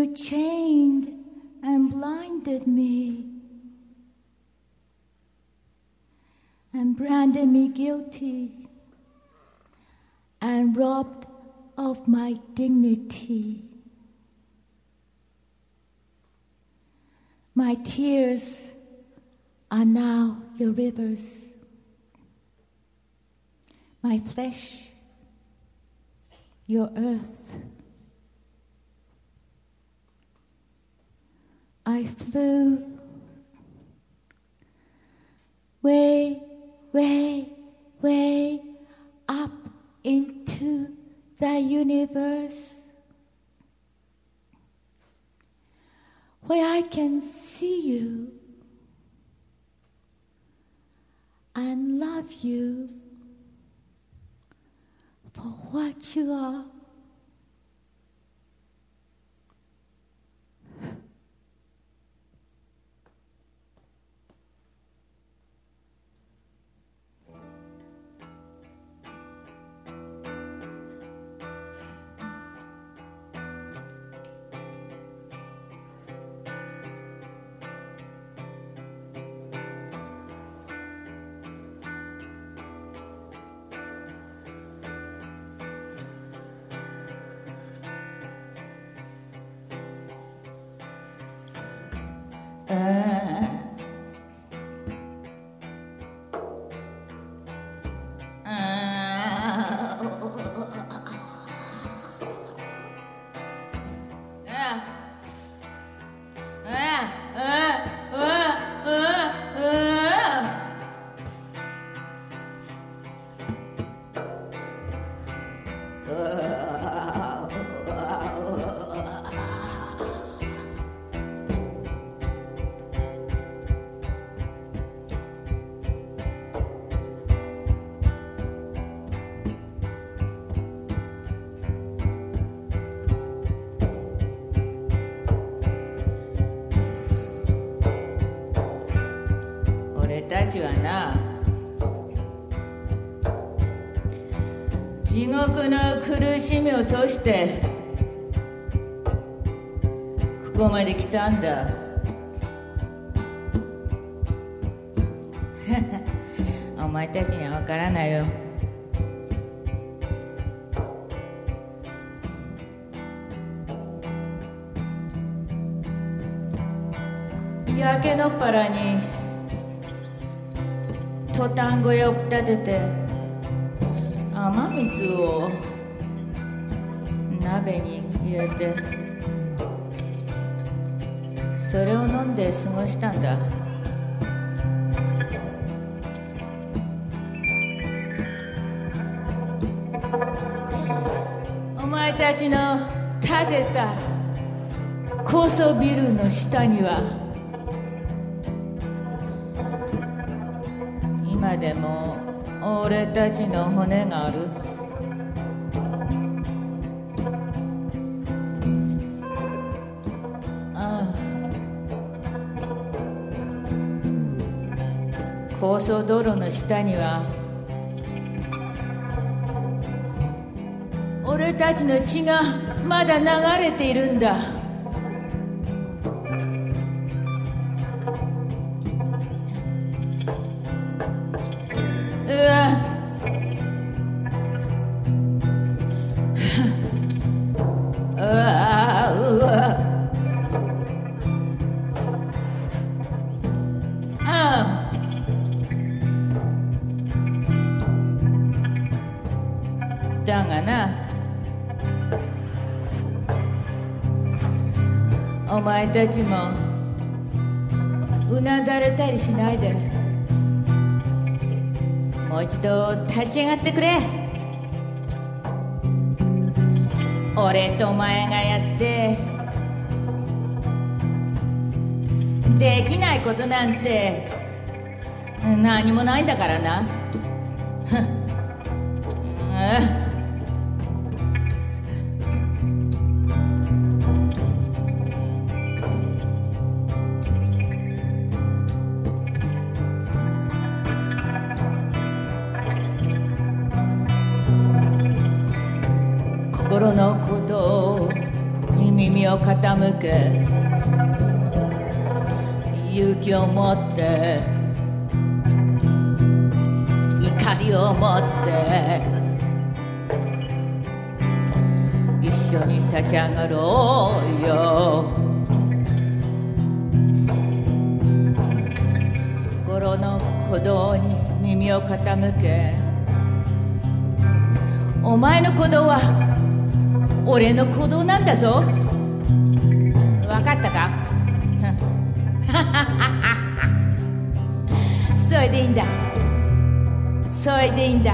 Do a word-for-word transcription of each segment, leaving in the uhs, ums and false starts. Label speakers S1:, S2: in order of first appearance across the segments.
S1: You chained and blinded me and branded me guilty and robbed of my dignity. My tears are now your rivers. My flesh, your earth. I flew way, way, way up into the universe, where I can see you and love you for what you are.
S2: たちはな、地獄の苦しみを通してここまで来たんだ。お前たちには分からないよ。焼け野っ原にトタン小屋を建てて雨水を鍋に入れてそれを飲んで過ごしたんだ。お前たちの建てた高層ビルの下には今でも俺たちの骨がある。ああ、高層道路の下には俺たちの血がまだ流れているんだ。だがな、お前たちもうなだれたりしないでもう一度立ち上がってくれ。俺とお前がやってできないことなんて何もないんだからな。心の鼓動に耳を傾け勇気を持って怒りを持って一緒に立ち上がろうよ。心の鼓動に耳を傾けお前の鼓動は俺の鼓動なんだぞ。分かったかそれでいいんだそれでいいんだ。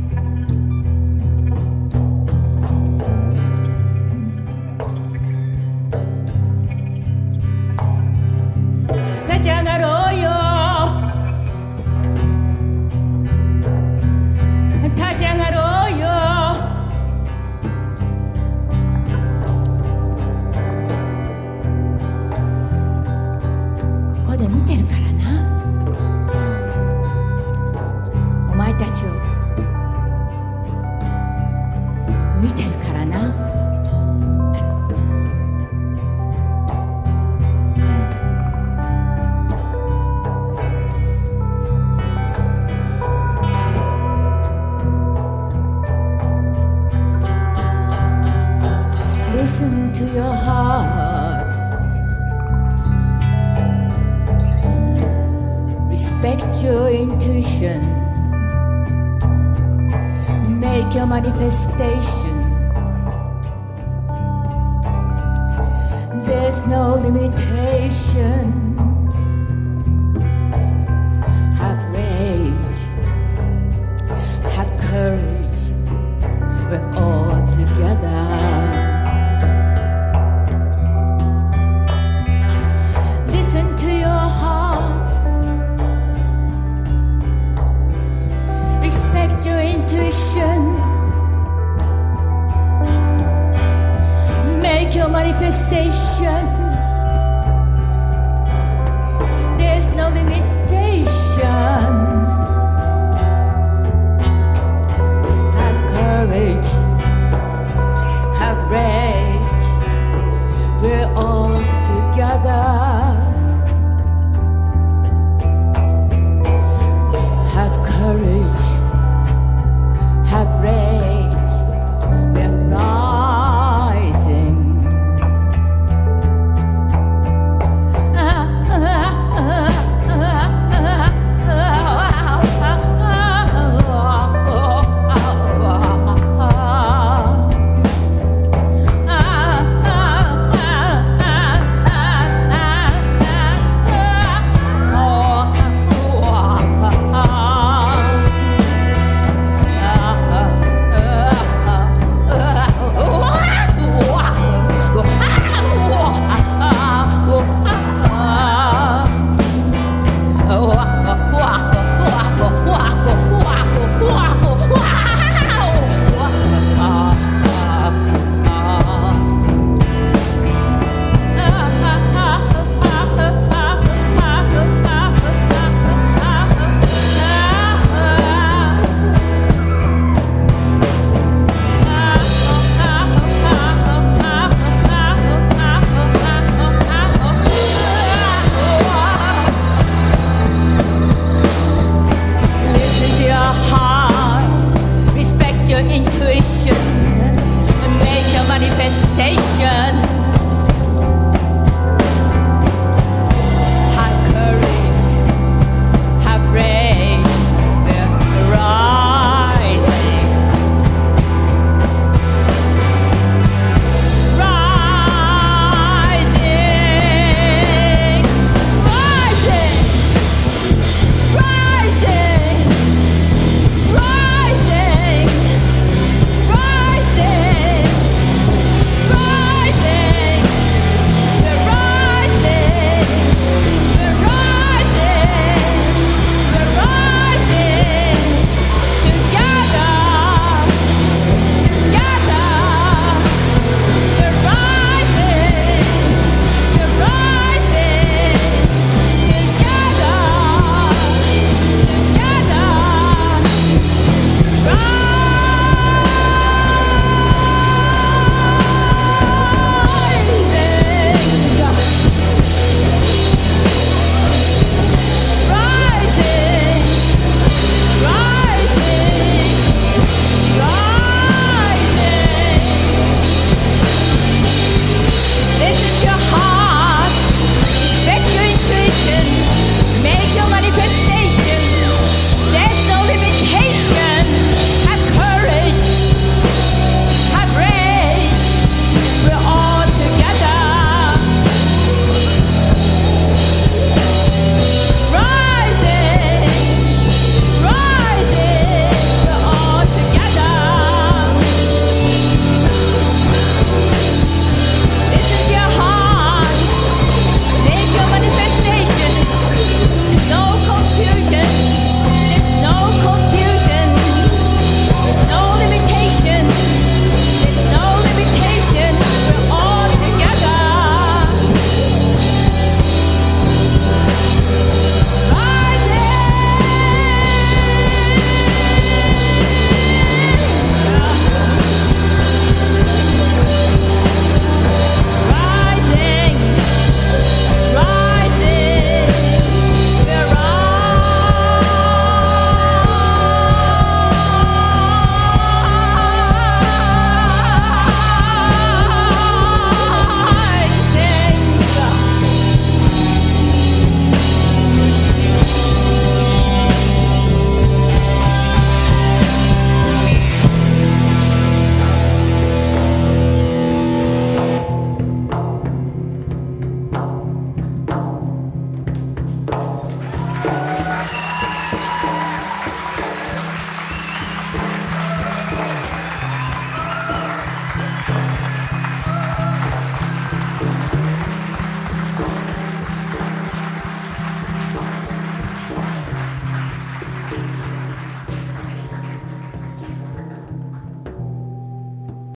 S2: 立ち上がろうよ立ち上がろうよ。ここで見てるからな。お前たちを見てるからな。Listen to your heart. Respect your intuition. Make your manifestation. There's no limitation.